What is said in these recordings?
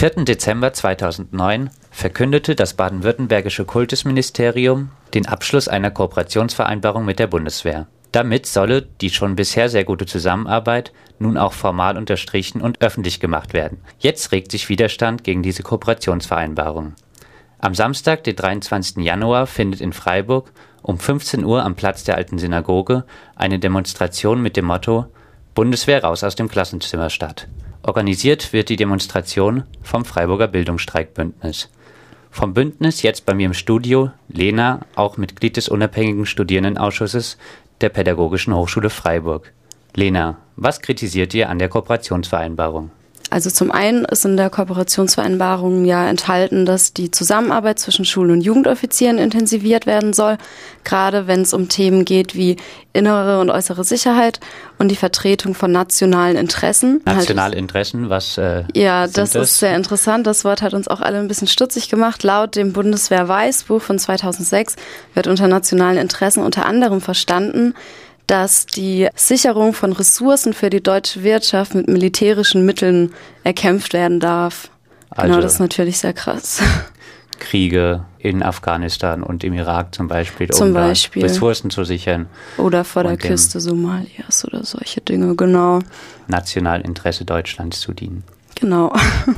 4. Dezember 2009 verkündete das baden-württembergische Kultusministerium den Abschluss einer Kooperationsvereinbarung mit der Bundeswehr. Damit solle die schon bisher sehr gute Zusammenarbeit nun auch formal unterstrichen und öffentlich gemacht werden. Jetzt regt sich Widerstand gegen diese Kooperationsvereinbarung. Am Samstag, den 23. Januar, findet in Freiburg um 15 Uhr am Platz der Alten Synagoge eine Demonstration mit dem Motto »Bundeswehr raus aus dem Klassenzimmer« statt. Organisiert wird die Demonstration vom Freiburger Bildungsstreikbündnis. Vom Bündnis jetzt bei mir im Studio Lena, auch Mitglied des unabhängigen Studierendenausschusses der Pädagogischen Hochschule Freiburg. Lena, was kritisiert ihr an der Kooperationsvereinbarung? Also zum einen ist in der Kooperationsvereinbarung ja enthalten, dass die Zusammenarbeit zwischen Schul- und Jugendoffizieren intensiviert werden soll, gerade wenn es um Themen geht wie innere und äußere Sicherheit und die Vertretung von nationalen Interessen. Nationale Interessen, was ja, das ist sehr interessant. Das Wort hat uns auch alle ein bisschen stutzig gemacht. Laut dem Bundeswehr-Weißbuch von 2006 wird unter nationalen Interessen unter anderem verstanden, dass die Sicherung von Ressourcen für die deutsche Wirtschaft mit militärischen Mitteln erkämpft werden darf. Also genau, das ist natürlich sehr krass. Kriege in Afghanistan und im Irak zum Beispiel, Ressourcen zu sichern. Oder vor der Küste Somalias oder solche Dinge, genau. Nationalinteresse Deutschlands zu dienen. Genau.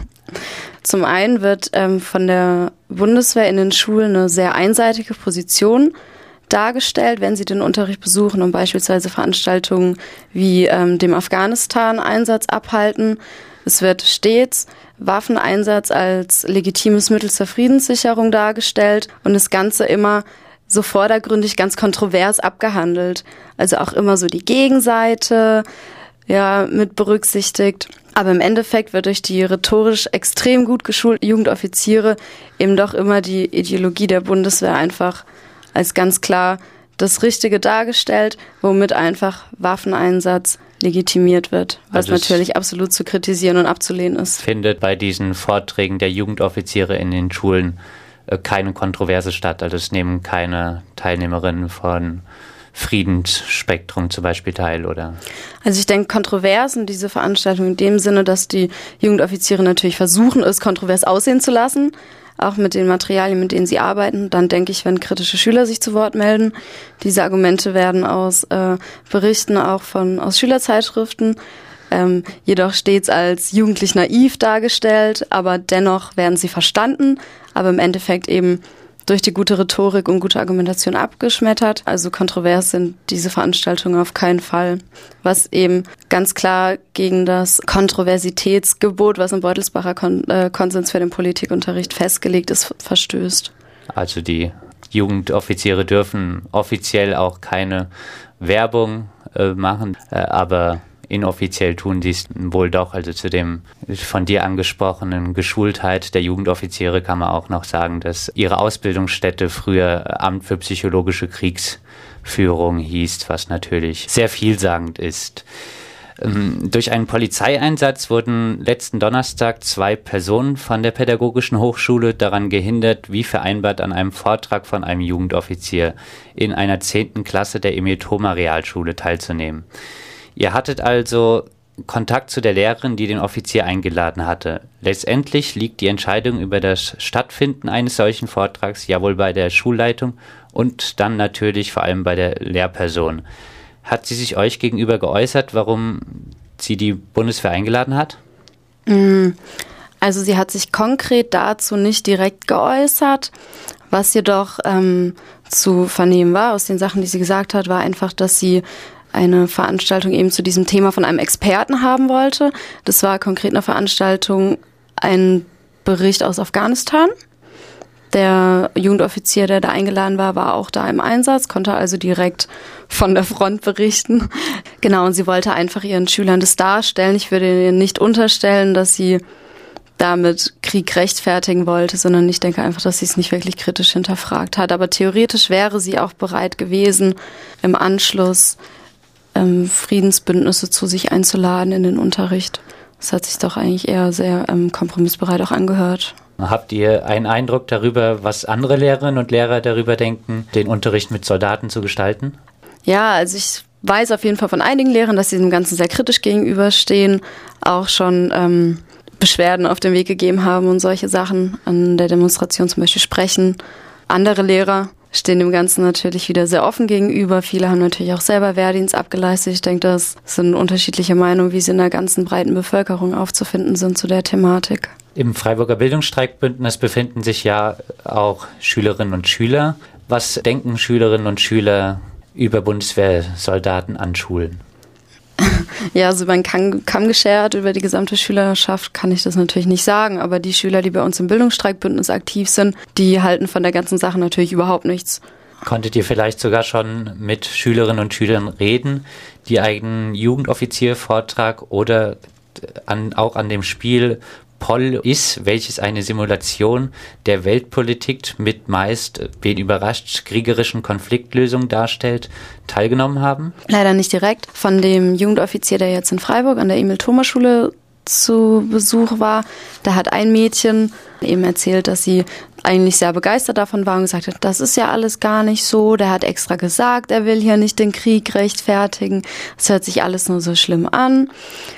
Zum einen wird von der Bundeswehr in den Schulen eine sehr einseitige Position dargestellt, wenn sie den Unterricht besuchen und beispielsweise Veranstaltungen wie dem Afghanistan-Einsatz abhalten. Es wird stets Waffeneinsatz als legitimes Mittel zur Friedenssicherung dargestellt und das Ganze immer so vordergründig ganz kontrovers abgehandelt. Also auch immer so die Gegenseite mit berücksichtigt. Aber im Endeffekt wird durch die rhetorisch extrem gut geschulten Jugendoffiziere eben doch immer die Ideologie der Bundeswehr einfach als ganz klar das Richtige dargestellt, womit einfach Waffeneinsatz legitimiert wird, was also natürlich absolut zu kritisieren und abzulehnen ist. Findet bei diesen Vorträgen der Jugendoffiziere in den Schulen keine Kontroverse statt, also es nehmen keine Teilnehmerinnen von Friedensspektrum zum Beispiel teil, oder? Also ich denke, Kontroversen, diese Veranstaltung in dem Sinne, dass die Jugendoffiziere natürlich versuchen, es kontrovers aussehen zu lassen, auch mit den Materialien, mit denen sie arbeiten. Dann denke ich, wenn kritische Schüler sich zu Wort melden. Diese Argumente werden aus Berichten auch aus Schülerzeitschriften, jedoch stets als jugendlich naiv dargestellt, aber dennoch werden sie verstanden, aber im Endeffekt eben durch die gute Rhetorik und gute Argumentation abgeschmettert. Also kontrovers sind diese Veranstaltungen auf keinen Fall. Was eben ganz klar gegen das Kontroversitätsgebot, was im Beutelsbacher Konsens für den Politikunterricht festgelegt ist, verstößt. Also die Jugendoffiziere dürfen offiziell auch keine Werbung machen, aber inoffiziell tun sie es wohl doch. Also zu dem von dir angesprochenen Geschultheit der Jugendoffiziere kann man auch noch sagen, dass ihre Ausbildungsstätte früher Amt für psychologische Kriegsführung hieß, was natürlich sehr vielsagend ist. Durch einen Polizeieinsatz wurden letzten Donnerstag 2 Personen von der Pädagogischen Hochschule daran gehindert, wie vereinbart an einem Vortrag von einem Jugendoffizier in einer 10. Klasse der Emil-Thoma-Realschule teilzunehmen. Ihr hattet also Kontakt zu der Lehrerin, die den Offizier eingeladen hatte. Letztendlich liegt die Entscheidung über das Stattfinden eines solchen Vortrags ja wohl bei der Schulleitung und dann natürlich vor allem bei der Lehrperson. Hat sie sich euch gegenüber geäußert, warum sie die Bundeswehr eingeladen hat? Also sie hat sich konkret dazu nicht direkt geäußert. Was jedoch zu vernehmen war aus den Sachen, die sie gesagt hat, war einfach, dass sie eine Veranstaltung eben zu diesem Thema von einem Experten haben wollte. Das war konkret eine Veranstaltung, ein Bericht aus Afghanistan. Der Jugendoffizier, der da eingeladen war, war auch da im Einsatz, konnte also direkt von der Front berichten. Genau, und sie wollte einfach ihren Schülern das darstellen. Ich würde ihr nicht unterstellen, dass sie damit Krieg rechtfertigen wollte, sondern ich denke einfach, dass sie es nicht wirklich kritisch hinterfragt hat. Aber theoretisch wäre sie auch bereit gewesen, im Anschluss Friedensbündnisse zu sich einzuladen in den Unterricht. Das hat sich doch eigentlich eher sehr kompromissbereit auch angehört. Habt ihr einen Eindruck darüber, was andere Lehrerinnen und Lehrer darüber denken, den Unterricht mit Soldaten zu gestalten? Ja, also ich weiß auf jeden Fall von einigen Lehrern, dass sie dem Ganzen sehr kritisch gegenüberstehen, auch schon Beschwerden auf den Weg gegeben haben und solche Sachen an der Demonstration zum Beispiel sprechen. Andere Lehrer stehen dem Ganzen natürlich wieder sehr offen gegenüber. Viele haben natürlich auch selber Wehrdienst abgeleistet. Ich denke, das sind unterschiedliche Meinungen, wie sie in der ganzen breiten Bevölkerung aufzufinden sind zu der Thematik. Im Freiburger Bildungsstreikbündnis befinden sich ja auch Schülerinnen und Schüler. Was denken Schülerinnen und Schüler über Bundeswehrsoldaten an Schulen? Ja, also über einen Kamm geschert, über die gesamte Schülerschaft kann ich das natürlich nicht sagen, aber die Schüler, die bei uns im Bildungsstreikbündnis aktiv sind, die halten von der ganzen Sache natürlich überhaupt nichts. Konntet ihr vielleicht sogar schon mit Schülerinnen und Schülern reden, die einen Jugendoffiziervortrag oder auch an dem Spiel Polis, welches eine Simulation der Weltpolitik mit meist, wen überrascht, kriegerischen Konfliktlösungen darstellt, teilgenommen haben? Leider nicht direkt. Von dem Jugendoffizier, der jetzt in Freiburg an der Emil-Thoma-Schule zu Besuch war, da hat ein Mädchen eben erzählt, dass sie eigentlich sehr begeistert davon war und gesagt hat, das ist ja alles gar nicht so. Der hat extra gesagt, er will hier nicht den Krieg rechtfertigen. Es hört sich alles nur so schlimm an.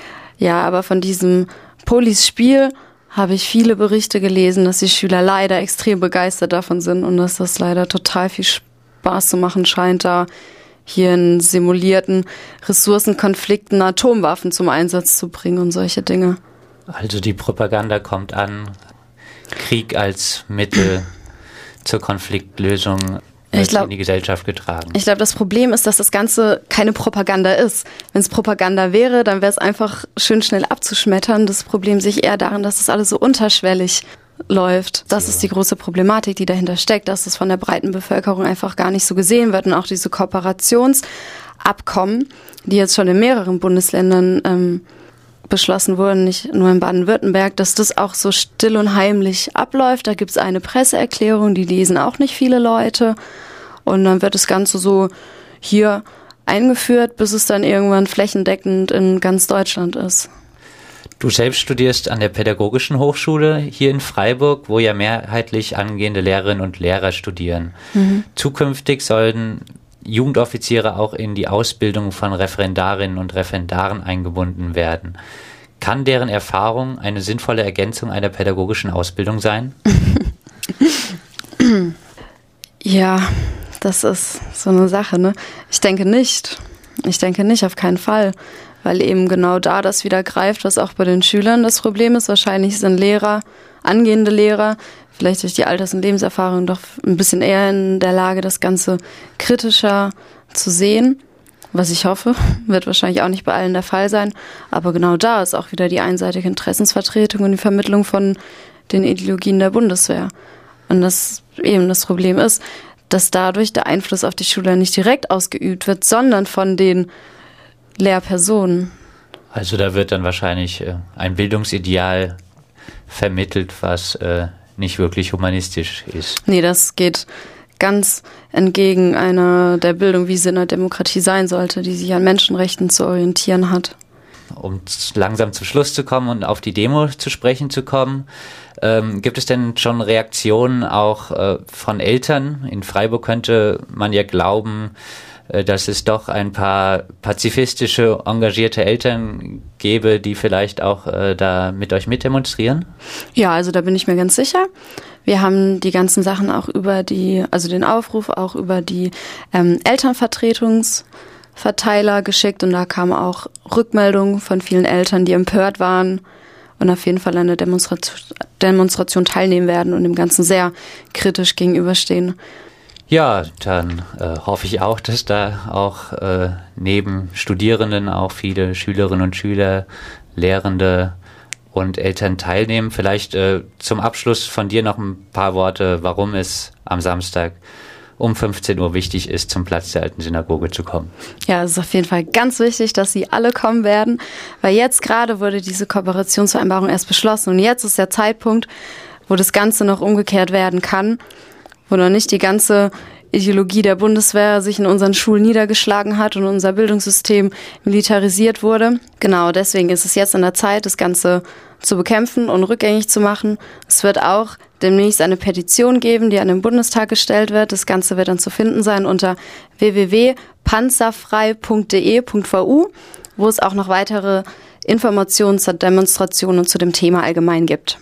Ja, aber von diesem Polis-Spiel habe ich viele Berichte gelesen, dass die Schüler leider extrem begeistert davon sind und dass das leider total viel Spaß zu machen scheint, da hier in simulierten Ressourcenkonflikten Atomwaffen zum Einsatz zu bringen und solche Dinge. Also die Propaganda kommt an, Krieg als Mittel zur Konfliktlösung wird in die Gesellschaft getragen. Ich glaube, das Problem ist, dass das Ganze keine Propaganda ist. Wenn es Propaganda wäre, dann wäre es einfach schön schnell abzuschmettern. Das Problem sehe ich eher darin, dass das alles so unterschwellig läuft. Das ist die große Problematik, die dahinter steckt, dass es von der breiten Bevölkerung einfach gar nicht so gesehen wird. Und auch diese Kooperationsabkommen, die jetzt schon in mehreren Bundesländern beschlossen wurden, nicht nur in Baden-Württemberg, dass das auch so still und heimlich abläuft. Da gibt es eine Presseerklärung, die lesen auch nicht viele Leute. Und dann wird das Ganze so hier eingeführt, bis es dann irgendwann flächendeckend in ganz Deutschland ist. Du selbst studierst an der Pädagogischen Hochschule hier in Freiburg, wo ja mehrheitlich angehende Lehrerinnen und Lehrer studieren. Zukünftig sollen Jugendoffiziere auch in die Ausbildung von Referendarinnen und Referendaren eingebunden werden. Kann deren Erfahrung eine sinnvolle Ergänzung einer pädagogischen Ausbildung sein? Ja, das ist so eine Sache, ne? Ich denke nicht, auf keinen Fall. Weil eben genau da das wieder greift, was auch bei den Schülern das Problem ist. Wahrscheinlich sind Lehrer, angehende Lehrer, vielleicht durch die Alters- und Lebenserfahrung doch ein bisschen eher in der Lage, das Ganze kritischer zu sehen. Was ich hoffe, wird wahrscheinlich auch nicht bei allen der Fall sein. Aber genau da ist auch wieder die einseitige Interessensvertretung und die Vermittlung von den Ideologien der Bundeswehr. Und das eben das Problem ist, dass dadurch der Einfluss auf die Schüler nicht direkt ausgeübt wird, sondern von den Lehrpersonen. Also da wird dann wahrscheinlich ein Bildungsideal vermittelt, was nicht wirklich humanistisch ist. Nee, das geht ganz entgegen einer der Bildung, wie sie in der Demokratie sein sollte, die sich an Menschenrechten zu orientieren hat. Um langsam zum Schluss zu kommen und auf die Demo zu sprechen zu kommen, gibt es denn schon Reaktionen auch von Eltern? In Freiburg könnte man ja glauben, dass es doch ein paar pazifistische, engagierte Eltern gäbe, die vielleicht auch da mit euch mitdemonstrieren? Ja, also da bin ich mir ganz sicher. Wir haben die ganzen Sachen auch über den Aufruf auch über die Elternvertretungsverteiler geschickt und da kamen auch Rückmeldungen von vielen Eltern, die empört waren und auf jeden Fall an der Demonstration teilnehmen werden und dem Ganzen sehr kritisch gegenüberstehen. Ja, dann hoffe ich auch, dass da auch neben Studierenden auch viele Schülerinnen und Schüler, Lehrende und Eltern teilnehmen. Vielleicht zum Abschluss von dir noch ein paar Worte, warum es am Samstag um 15 Uhr wichtig ist, zum Platz der Alten Synagoge zu kommen. Ja, es ist auf jeden Fall ganz wichtig, dass Sie alle kommen werden, weil jetzt gerade wurde diese Kooperationsvereinbarung erst beschlossen und jetzt ist der Zeitpunkt, wo das Ganze noch umgekehrt werden kann, wo noch nicht die ganze Ideologie der Bundeswehr sich in unseren Schulen niedergeschlagen hat und unser Bildungssystem militarisiert wurde. Genau, deswegen ist es jetzt an der Zeit, das Ganze zu bekämpfen und rückgängig zu machen. Es wird auch demnächst eine Petition geben, die an den Bundestag gestellt wird. Das Ganze wird dann zu finden sein unter www.panzerfrei.de.vu, wo es auch noch weitere Informationen zur Demonstration und zu dem Thema allgemein gibt.